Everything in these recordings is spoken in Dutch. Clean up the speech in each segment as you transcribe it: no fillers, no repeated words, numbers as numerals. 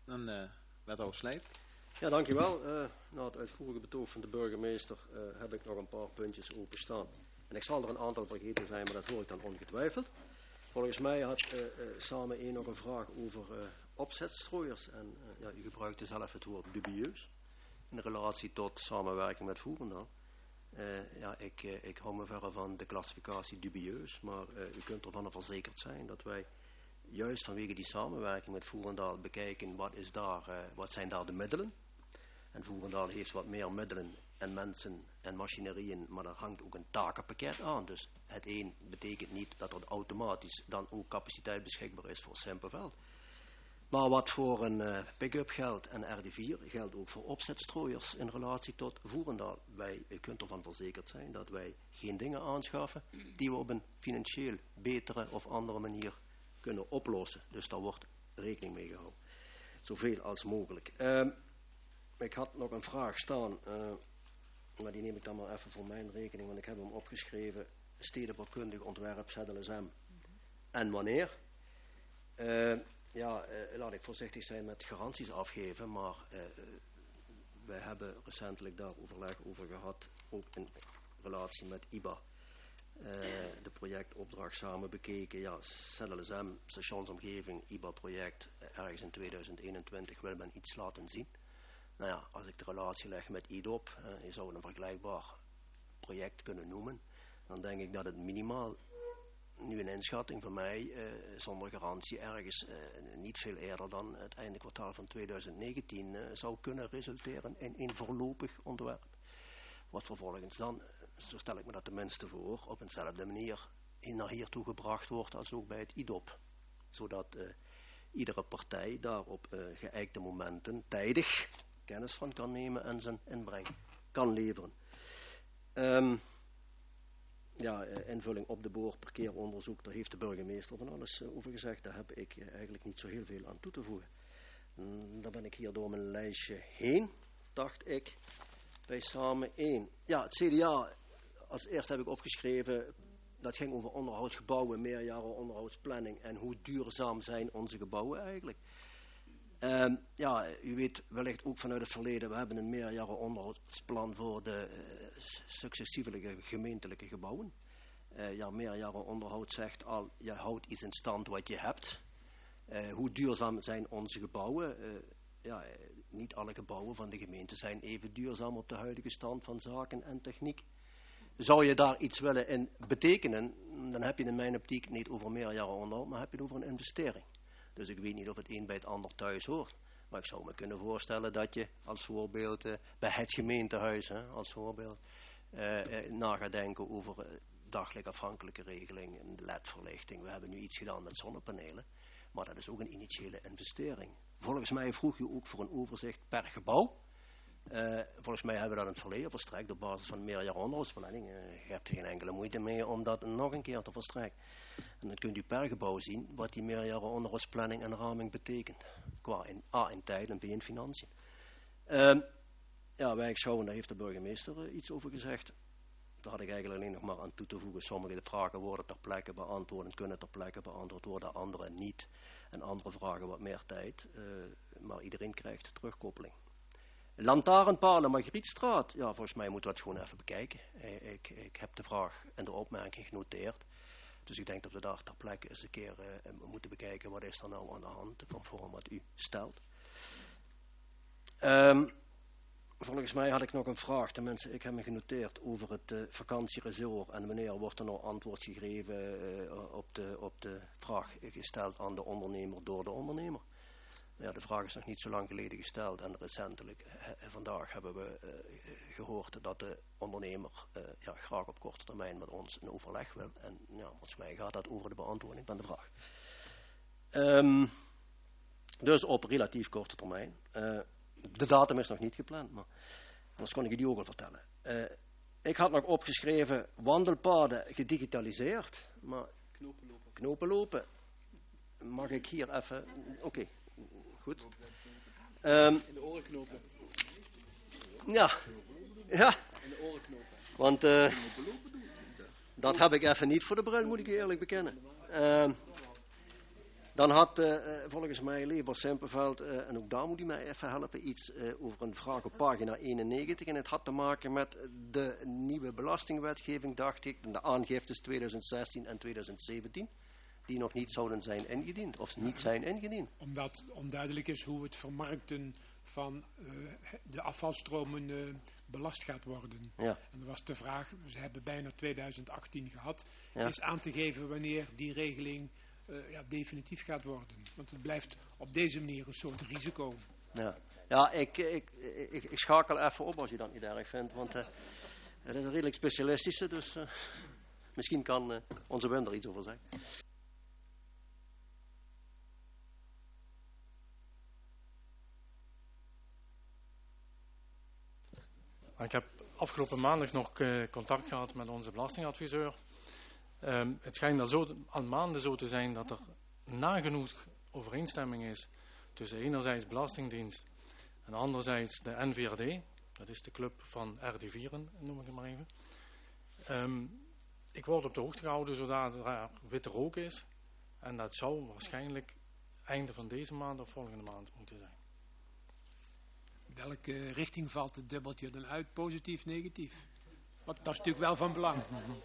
Dan wethouder Slijt. Ja, dankjewel. Na het uitvoerige betoog van de burgemeester heb ik nog een paar puntjes openstaan. En ik zal er een aantal vergeten zijn, maar dat hoor ik dan ongetwijfeld. Volgens mij had samen één nog een vraag over opzetstrooiers. En ja, u gebruikte zelf het woord dubieus in relatie tot samenwerking met Voerendaal. Ja, ik hou me verre van de klassificatie dubieus, maar u kunt ervan verzekerd zijn dat wij juist vanwege die samenwerking met Voerendaal bekijken wat zijn daar de middelen. En Voerendaal heeft wat meer middelen en mensen en machinerieën, maar er hangt ook een takenpakket aan. Dus het een betekent niet dat er automatisch dan ook capaciteit beschikbaar is voor Simpelveld. Maar wat voor een pick-up geldt en RD4 geldt ook voor opzetstrooiers in relatie tot Voerendaal. U kunt ervan verzekerd zijn dat wij geen dingen aanschaffen die we op een financieel betere of andere manier kunnen oplossen. Dus daar wordt rekening mee gehouden. Zoveel als mogelijk. Ik had nog een vraag staan, maar die neem ik dan maar even voor mijn rekening, want ik heb hem opgeschreven. Stedenbouwkundig ontwerp, ZLSM. En wanneer? Laat ik voorzichtig zijn met garanties afgeven, maar we hebben recentelijk daar overleg over gehad, ook in relatie met IBA. De projectopdracht samen bekeken. Ja, ZLSM, stationsomgeving, IBA-project, ergens in 2021 wil men iets laten zien. Nou ja, als ik de relatie leg met IDOP, je zou een vergelijkbaar project kunnen noemen, dan denk ik dat het minimaal, nu een inschatting van mij, zonder garantie ergens niet veel eerder dan het einde kwartaal van 2019 zou kunnen resulteren in een voorlopig ontwerp. Wat vervolgens dan, zo stel ik me dat tenminste voor, op eenzelfde manier naar hier toe gebracht wordt als ook bij het IDOP. Zodat iedere partij daar op geëikte momenten tijdig kennis van kan nemen en zijn inbreng kan leveren. Invulling op de boor, parkeeronderzoek, daar heeft de burgemeester van alles over gezegd. Daar heb ik eigenlijk niet zo heel veel aan toe te voegen. Dan ben ik hier door mijn lijstje heen, dacht ik, bij samen 1. Ja, het CDA, als eerst heb ik opgeschreven, dat ging over onderhoudsgebouwen, meerjaren onderhoudsplanning en hoe duurzaam zijn onze gebouwen eigenlijk. U weet wellicht ook vanuit het verleden, we hebben een meerjaren onderhoudsplan voor de successievelijke gemeentelijke gebouwen. Meerjaren onderhoud zegt al, je houdt iets in stand wat je hebt. Hoe duurzaam zijn onze gebouwen? Niet alle gebouwen van de gemeente zijn even duurzaam op de huidige stand van zaken en techniek. Zou je daar iets willen in betekenen, dan heb je in mijn optiek niet over meerjaren onderhoud, maar heb je het over een investering. Dus ik weet niet of het een bij het ander thuis hoort. Maar ik zou me kunnen voorstellen dat je als voorbeeld bij het gemeentehuis, als voorbeeld, na gaat denken over dagelijk afhankelijke regeling en LED-verlichting. We hebben nu iets gedaan met zonnepanelen, maar dat is ook een initiële investering. Volgens mij vroeg je ook voor een overzicht per gebouw. Volgens mij hebben we dat in het verleden verstrekt op basis van meerjaren onderhoudsplanning. Je hebt er geen enkele moeite mee om dat nog een keer te verstrekken. En dan kunt u per gebouw zien wat die meerjaren onderhoudsplanning en raming betekent. Qua in tijd en B in financiën. Wijkschouwen, daar heeft de burgemeester iets over gezegd. Daar had ik eigenlijk alleen nog maar aan toe te voegen. Sommige vragen worden ter plekke beantwoord en kunnen ter plekke beantwoord worden, andere niet. En andere vragen wat meer tijd. Maar iedereen krijgt terugkoppeling. Lantaarnpalen, Margrietstraat. Ja, volgens mij moeten we dat gewoon even bekijken. Ik heb de vraag en de opmerking genoteerd. Dus ik denk dat we daar ter plekke eens een keer moeten bekijken wat is er nou aan de hand, conform wat u stelt. Volgens mij had ik nog een vraag, tenminste ik heb me genoteerd over het vakantieresort en wanneer wordt er nou antwoord gegeven op de vraag gesteld aan de ondernemer door de ondernemer. Ja, de vraag is nog niet zo lang geleden gesteld en recentelijk, vandaag hebben we gehoord dat de ondernemer graag op korte termijn met ons een overleg wil. En ja, volgens mij gaat dat over de beantwoording van de vraag. Dus op relatief korte termijn. De datum is nog niet gepland, maar anders kon ik die ook al vertellen. Ik had nog opgeschreven wandelpaden gedigitaliseerd, maar knopen lopen. Mag ik hier even... Oké. Goed. In de oren knopen. Ja. In de oren knopen. Want dat heb ik even niet voor de bril, moet ik eerlijk bekennen. Dan had volgens mij Lever Simpelveld, en ook daar moet u mij even helpen, iets over een vraag op pagina 91. En het had te maken met de nieuwe belastingwetgeving, dacht ik, de aangiftes 2016 en 2017, die nog niet zouden zijn ingediend, of niet zijn ingediend. Omdat onduidelijk is hoe het vermarkten van de afvalstromen belast gaat worden. Ja. En er was de vraag, ze hebben bijna 2018 gehad, Ja. is aan te geven wanneer die regeling definitief gaat worden. Want het blijft op deze manier een soort risico. Ja, ik schakel even op als je dat niet erg vindt, want het is een redelijk specialistische, dus misschien kan onze Wim er iets over zeggen. Ik heb afgelopen maandag nog contact gehad met onze belastingadviseur. Het schijnt al maanden zo te zijn dat er nagenoeg overeenstemming is tussen enerzijds Belastingdienst en anderzijds de NVRD. Dat is de club van RD4'en, noem ik het maar even. Ik word op de hoogte gehouden zodat er witte rook is. En dat zou waarschijnlijk einde van deze maand of volgende maand moeten zijn. Welke richting valt het dubbeltje dan uit? Positief, negatief? Want dat is natuurlijk wel van belang.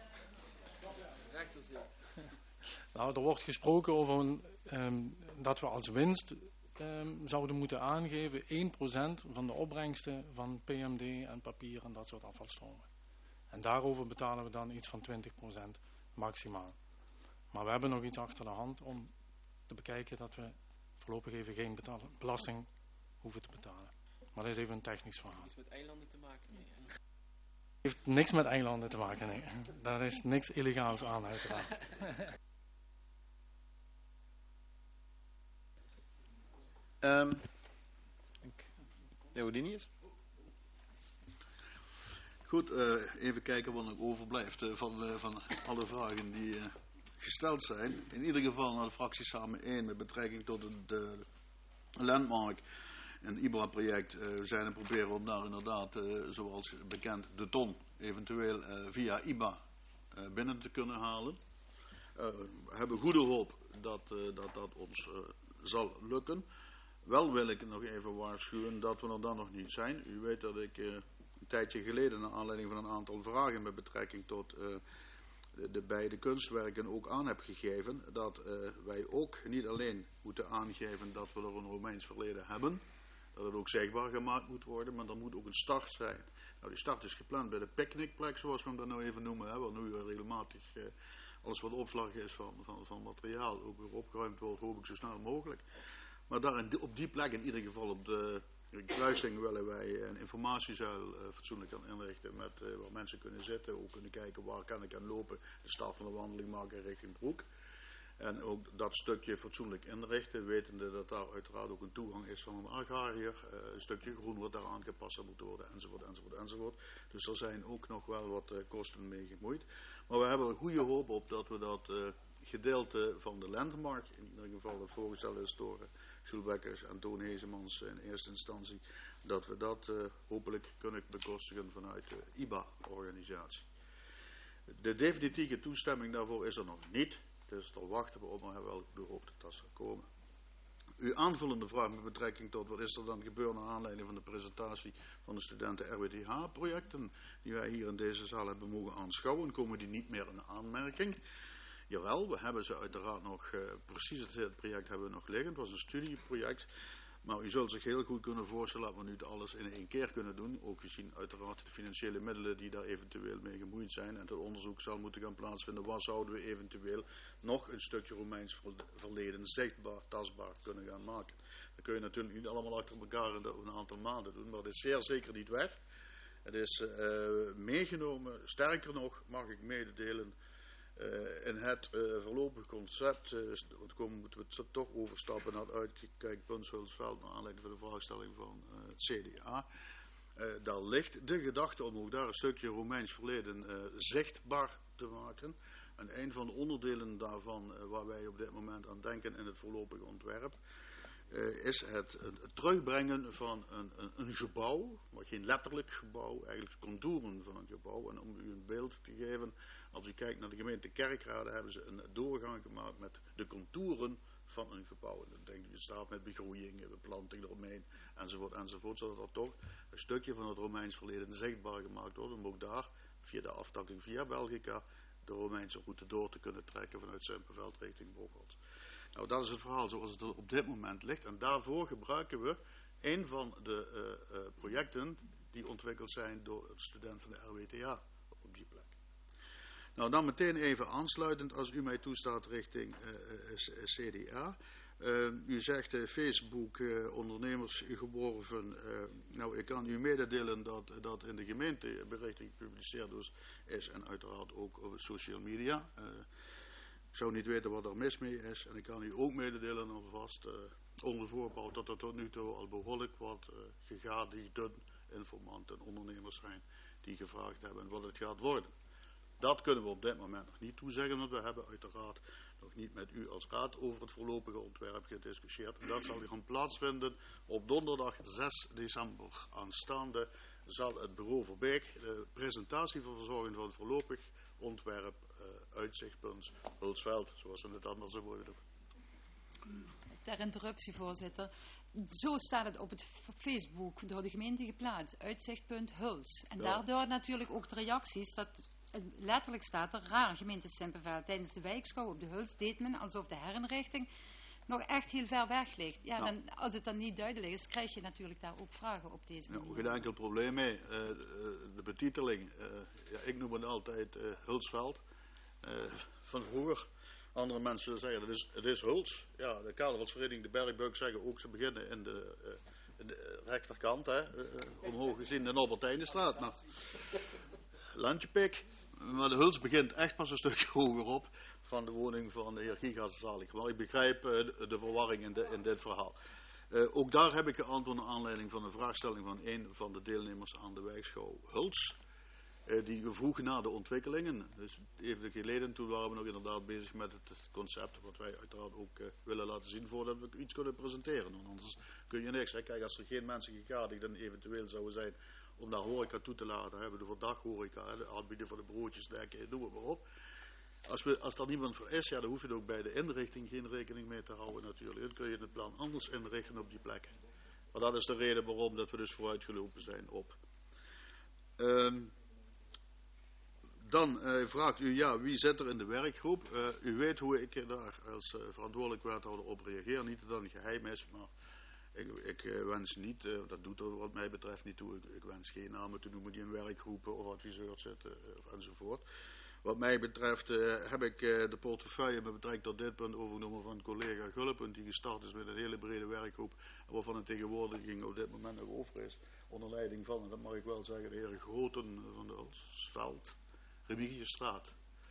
Nou, er wordt gesproken over dat we als winst zouden moeten aangeven 1% van de opbrengsten van PMD en papier en dat soort afvalstromen. En daarover betalen we dan iets van 20% maximaal. Maar we hebben nog iets achter de hand om te bekijken dat we voorlopig even geen belasting hoeven te betalen. Maar dat is even een technisch verhaal. Iets met eilanden te maken? Nee, hè? Heeft niks met eilanden te maken, nee. Daar is niks illegaals aan, uiteraard. Neodinius? Goed, even kijken wat nog overblijft van alle vragen die gesteld zijn. In ieder geval naar de fractie Samen 1 met betrekking tot het landmark en IBRA-project zijn en proberen om daar inderdaad, zoals bekend, de ton eventueel via IBA binnen te kunnen halen. We hebben goede hoop dat ons zal lukken. Wel wil ik nog even waarschuwen dat we er dan nog niet zijn. U weet dat ik een tijdje geleden, naar aanleiding van een aantal vragen met betrekking tot de beide kunstwerken ook aan heb gegeven, dat wij ook niet alleen moeten aangeven dat we er een Romeins verleden hebben, dat het ook zichtbaar gemaakt moet worden, maar er moet ook een start zijn. Nou, die start is gepland bij de picknickplek, zoals we hem dat nou even noemen, hè, waar nu regelmatig alles wat opslag is van materiaal ook weer opgeruimd wordt, hoop ik zo snel mogelijk. Maar daar op die plek, in ieder geval op de kruising, willen wij een informatiezuil fatsoenlijk gaan inrichten met waar mensen kunnen zitten, ook kunnen kijken waar kan ik aan lopen, de start van de wandeling maken richting Broek. En ook dat stukje fatsoenlijk inrichten, wetende dat daar uiteraard ook een toegang is van een agrariër, een stukje groen wat daar aangepast zou moeten worden, enzovoort. Dus er zijn ook nog wel wat kosten mee gemoeid. Maar we hebben er goede hoop op dat we dat gedeelte van de landmark, in ieder geval dat voorgesteld is door Jules Bekkers en Toon Hezemans in eerste instantie, dat we dat hopelijk kunnen bekostigen vanuit de IBA-organisatie. De definitieve toestemming daarvoor is er nog niet. Dus daar wachten we op, maar hebben wel de hoop dat dat zal komen. Uw aanvullende vraag met betrekking tot wat is er dan gebeurd naar aanleiding van de presentatie van de studenten RWTH-projecten die wij hier in deze zaal hebben mogen aanschouwen, komen die niet meer in aanmerking. Jawel, we hebben ze uiteraard nog, precies het project hebben we nog liggen. Het was een studieproject. Maar u zult zich heel goed kunnen voorstellen dat we nu het alles in één keer kunnen doen. Ook gezien uiteraard de financiële middelen die daar eventueel mee gemoeid zijn. En het onderzoek zal moeten gaan plaatsvinden. Waar zouden we eventueel nog een stukje Romeins verleden zichtbaar, tastbaar kunnen gaan maken. Dat kun je natuurlijk niet allemaal achter elkaar in een aantal maanden doen. Maar het is zeer zeker niet weg. Het is meegenomen. Sterker nog, mag ik mededelen. In het voorlopig concept, moeten we toch overstappen naar het uitkijkpunt Zulsveld naar aanleiding van de vraagstelling van het CDA. Daar ligt de gedachte om ook daar een stukje Romeins verleden zichtbaar te maken. En een van de onderdelen daarvan waar wij op dit moment aan denken in het voorlopig ontwerp is het terugbrengen van een gebouw, maar geen letterlijk gebouw, eigenlijk de contouren van een gebouw. En om u een beeld te geven, als u kijkt naar de gemeente Kerkrade, hebben ze een doorgang gemaakt met de contouren van een gebouw. En dan denk je staat met begroeiing, beplanting eromheen, enzovoort, zodat er toch een stukje van het Romeins verleden zichtbaar gemaakt wordt, om ook daar, via de aftakking via Belgica, de Romeinse route door te kunnen trekken vanuit Semperveld richting Bocholt. Nou, dat is het verhaal zoals het er op dit moment ligt. En daarvoor gebruiken we een van de projecten die ontwikkeld zijn door een student van de RWTH op die plek. Nou, dan meteen even aansluitend, als u mij toestaat, richting CDA. U zegt Facebook, ondernemers geworven. Nou, ik kan u mededelen dat in de gemeente berichting gepubliceerd is en uiteraard ook op social media. Ik zou niet weten wat er mis mee is. En ik kan u ook mededelen alvast, onder voorbouw, dat er tot nu toe al behoorlijk wat gegadigde informanten en ondernemers zijn die gevraagd hebben wat het gaat worden. Dat kunnen we op dit moment nog niet toezeggen, want we hebben uiteraard nog niet met u als raad over het voorlopige ontwerp gediscussieerd. En dat zal gaan plaatsvinden op donderdag 6 december aanstaande. Zal het bureau Verbeek de presentatie van verzorging van het voorlopig ontwerp uitzichtpunt Hulsveld, zoals we het anders zo mogen doen. Ter interruptie, voorzitter. Zo staat het op het Facebook door de gemeente geplaatst. Uitzichtpunt Huls. En daardoor natuurlijk ook de reacties dat letterlijk staat er raar gemeente Semperveld. Tijdens de wijkschouw op de Huls deed men alsof de herinrichting nog echt heel ver weg ligt. Ja, dan, als het dan niet duidelijk is, krijg je natuurlijk daar ook vragen op deze manier. Geen enkel probleem mee. De betiteling, ik noem het altijd Hulsveld. Van vroeger. Andere mensen zeggen het is Huls. Ja, de carnavalsvereniging de Bergbeuk zeggen ook ze beginnen in de rechterkant, omhoog gezien de Albertijnenstraat. Nou, Landjepik. Maar de Huls begint echt pas een stukje hoger op van de woning van de heer Gigas Zalig. Maar ik begrijp de verwarring in dit verhaal. Ook daar heb ik geantwoord naar aanleiding van een vraagstelling van een van de deelnemers aan de wijkschouw Huls. Die vroeg naar de ontwikkelingen. Dus even geleden, toen waren we nog inderdaad bezig met het concept, wat wij uiteraard ook willen laten zien voordat we iets kunnen presenteren. Want anders kun je niks. Hè. Kijk, als er geen mensen gegadigden eventueel zouden zijn om daar horeca toe te laten, hebben we voor daghoreca, de aanbieden van de broodjes, dekken, noem het maar op. Als daar niemand voor is, ja, dan hoef je er ook bij de inrichting geen rekening mee te houden natuurlijk. Dan kun je het plan anders inrichten op die plekken. Maar dat is de reden waarom dat we dus vooruitgelopen zijn op. Dan vraagt u, ja, wie zit er in de werkgroep? U weet hoe ik daar als verantwoordelijk wethouder op reageer. Niet dat het een geheim is, maar ik wens niet, dat doet er wat mij betreft niet toe, ik wens geen namen te noemen die in werkgroepen of adviseurs zitten enzovoort. Wat mij betreft heb ik de portefeuille met betrekking tot dit punt overgenomen van collega Gulpen, die gestart is met een hele brede werkgroep, waarvan een tegenwoordiging op dit moment nog over is, onder leiding van, en dat mag ik wel zeggen, de heer Groten van de Hulsveld. Remigiusstraat.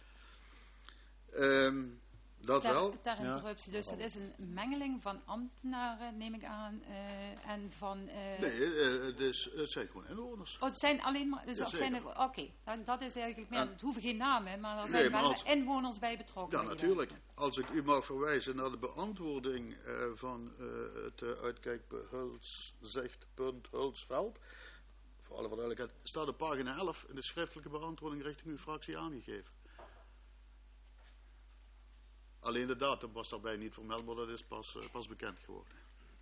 Dat wel. Ter interruptie, dus het is een mengeling van ambtenaren, neem ik aan, en van... Nee, het zijn gewoon inwoners. Oh, het zijn alleen maar... Dus Oké, dat is eigenlijk meer... Het hoeven geen namen, maar er zijn wel inwoners bij betrokken. Ja, natuurlijk. Als ik u mag verwijzen naar de beantwoording van het uitkijkzicht.punt Hulsveld... Voor alle verduidelijkheid, staat op pagina 11 in de schriftelijke beantwoording richting uw fractie aangegeven. Alleen de datum was daarbij niet vermeld, maar dat is pas bekend geworden.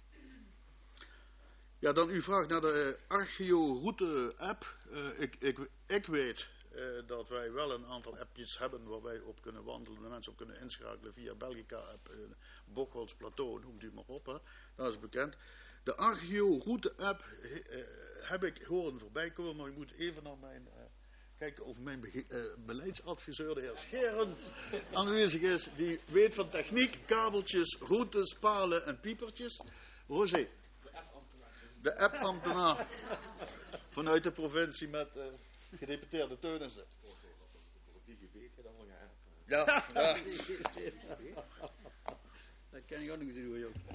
Ja, dan uw vraag naar de Archeo-route-app. Ik weet dat wij wel een aantal appjes hebben waar wij op kunnen wandelen, de mensen op kunnen inschakelen via Belgica-app, Bocholts Plateau, noem die maar op. Hè. Dat is bekend. De Archeo-route-app heb ik horen voorbij komen, maar ik moet even naar mijn... kijken of mijn beleidsadviseur, de heer Scheren, aanwezig is. Die weet van techniek, kabeltjes, routes, palen en piepertjes. Roger. De app-ambtenaar. Vanuit de provincie met gedeputeerde Teunissen. Ja. Dat kan ik ook nog doen, joh.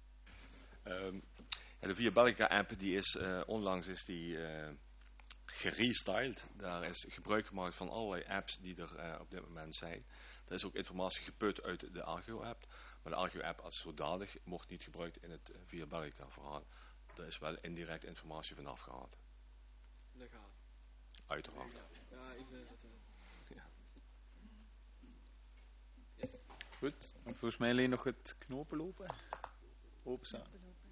De Via Belgica app die is onlangs gerestyled. Daar is gebruik gemaakt van allerlei apps die er op dit moment zijn. Er is ook informatie geput uit de Archeo app. Maar de Archeo app als zodanig wordt niet gebruikt in het Via Belgica verhaal. Er is wel indirect informatie vanaf gehaald. Legaal. Uiteraard. Ja, ik weet het wel. Ja. Yes. Goed. En volgens mij alleen nog het knopen lopen. Openstaan.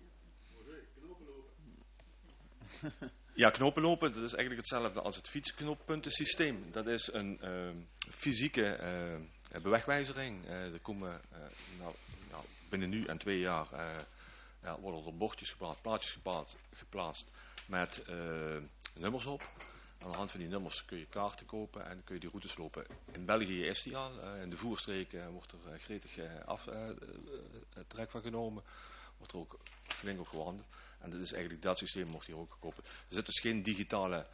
Ja, knopen lopen, dat is eigenlijk hetzelfde als het fietsknooppuntensysteem. Dat is een fysieke bewegwijzering. Er komen binnen nu en 2 jaar worden er bordjes geplaatst, plaatjes geplaatst met nummers op. Aan de hand van die nummers kun je kaarten kopen en kun je die routes lopen. In België is die al. In de voerstreken wordt er gretig trek van genomen. Wordt er ook flink op gewandeld. En dat is eigenlijk dat systeem wordt hier ook gekoppeld. Er zit dus geen digitale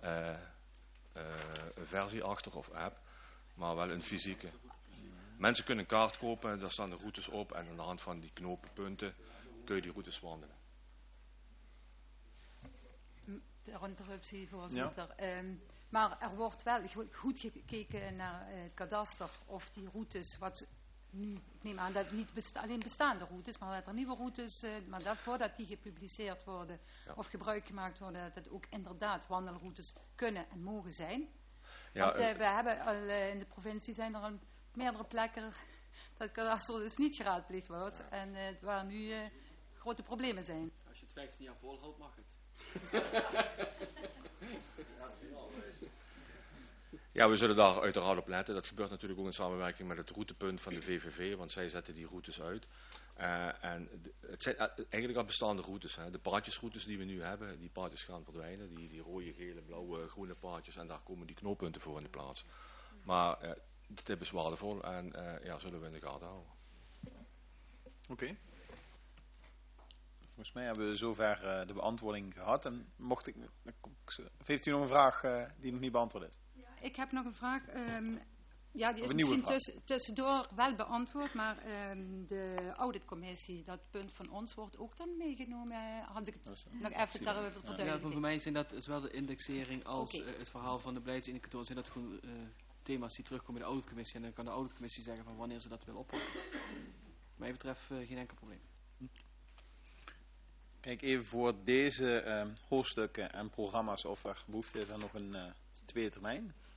versie achter of app, maar wel een fysieke. Mensen kunnen een kaart kopen, daar staan de routes op en aan de hand van die knooppunten kun je die routes wandelen. Ter interruptie, voorzitter. Ja. Maar er wordt wel goed gekeken naar het kadaster of die routes, wat nu, ik neem aan dat niet alleen bestaande routes, maar dat er nieuwe routes, maar dat voordat die gepubliceerd worden of gebruik gemaakt worden, dat het ook inderdaad wandelroutes kunnen en mogen zijn. Ja, want we hebben al in de provincie zijn er al meerdere plekken dat kadaster dus niet geraadpleegd wordt en waar nu grote problemen zijn. Als je het 15 jaar volhoudt, mag het. Ja, we zullen daar uiteraard op letten. Dat gebeurt natuurlijk ook in samenwerking met het routepunt van de VVV, want zij zetten die routes uit. Het zijn eigenlijk al bestaande routes. Hè. De paadjesroutes die we nu hebben, die paadjes gaan verdwijnen. Die rode, gele, blauwe, groene paadjes. En daar komen die knooppunten voor in de plaats. Maar de tip is waardevol en zullen we in de gaten houden. Oké. Volgens mij hebben we zover de beantwoording gehad. En of heeft u nog een vraag die nog niet beantwoord is? Ja, ik heb nog een vraag. Die is misschien tussendoor wel beantwoord, maar de auditcommissie, dat punt van ons wordt ook dan meegenomen. Had ik het nog even daarover verduidelijken? Ja, voor mij zijn dat zowel de indexering als het verhaal van de beleidsindicatoren, zijn dat gewoon thema's die terugkomen in de auditcommissie. En dan kan de auditcommissie zeggen van wanneer ze dat wil oppakken. Wat mij betreft geen enkel probleem. Kijk even voor deze hoofdstukken en programma's of er behoefte is aan nog een tweede termijn.